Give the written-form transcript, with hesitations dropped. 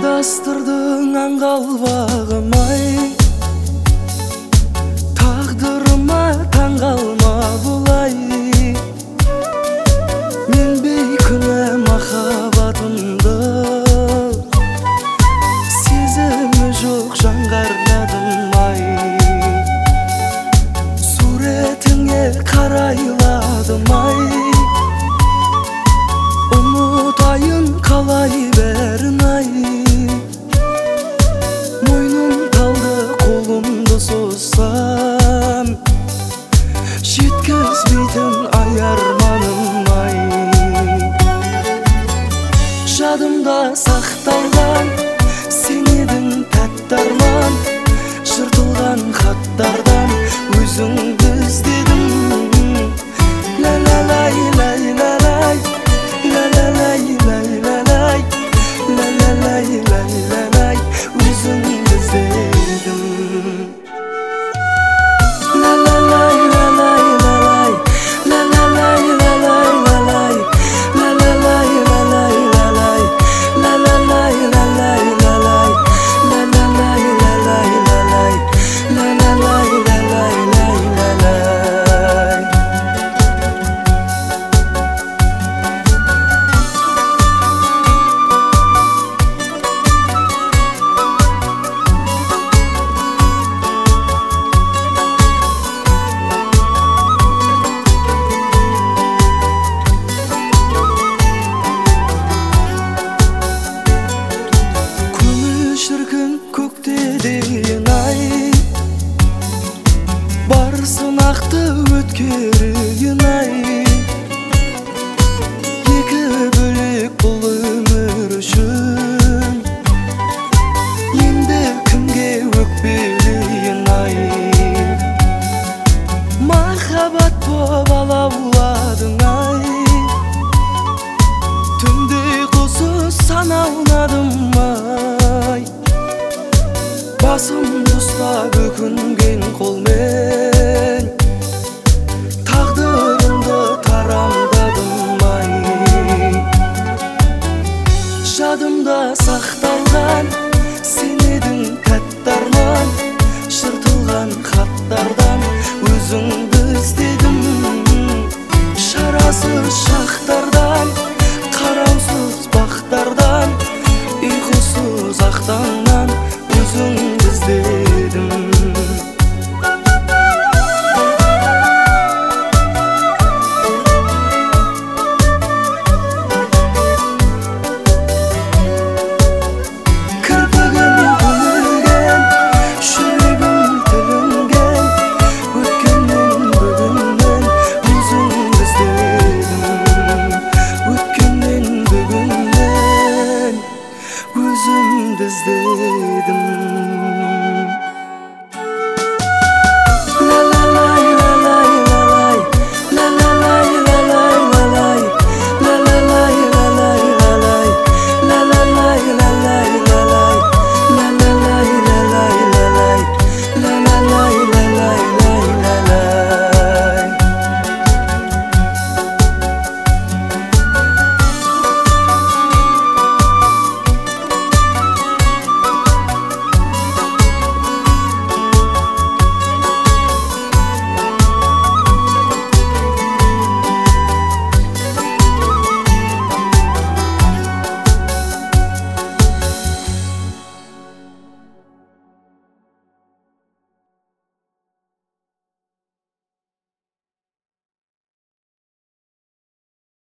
Адастырдың аңғалбағым-ай, тағдырыма таңғалма бұлай. Мен бейкүнә махаббатымды, сезімі жоқ жанға арнадым-ай. Суретіңе қарайладым-ай, ұмытайын қалай бәрін-ай. Мойным талды қолымды созсам, жеткізбейтін ай арманым-ай. Жадымда сақталған сен едің тәтті арман, жыртылған хаттардан өзіңді іздедім. Ла-ла-лай, лай-ла-лай, ла-ла-лай, лай-ла-лай, ла-ла-лай, лай-ла-лай, өзіңді іздедім. Ла-ла-лай, ла-лай, ла-лай, ла-ла-лай, лай-лай, ла-лай, ла-ла-лай, лай-лай, ла-лай, ла-ла-лай, лай-лай, ла-лай, ла-ла-лай, лай-лай, ла-лай, ла-ла-лай, лай-лай, лай-ла-лай. Шіркін көкте дейін-ай, бар сынақты өткерейін-ай. Екі бөлек бұл өмір үшін, енді кімге өкпелейін-ай. Махаббат боп алауладың-ай, түнде құсы сана ұнадым-ай. Басымды ұстап өкінген қолмен, тағдырымды тарамдадым-ай. Жадымда сақталған сен едің тәтті арман, жыртылған хат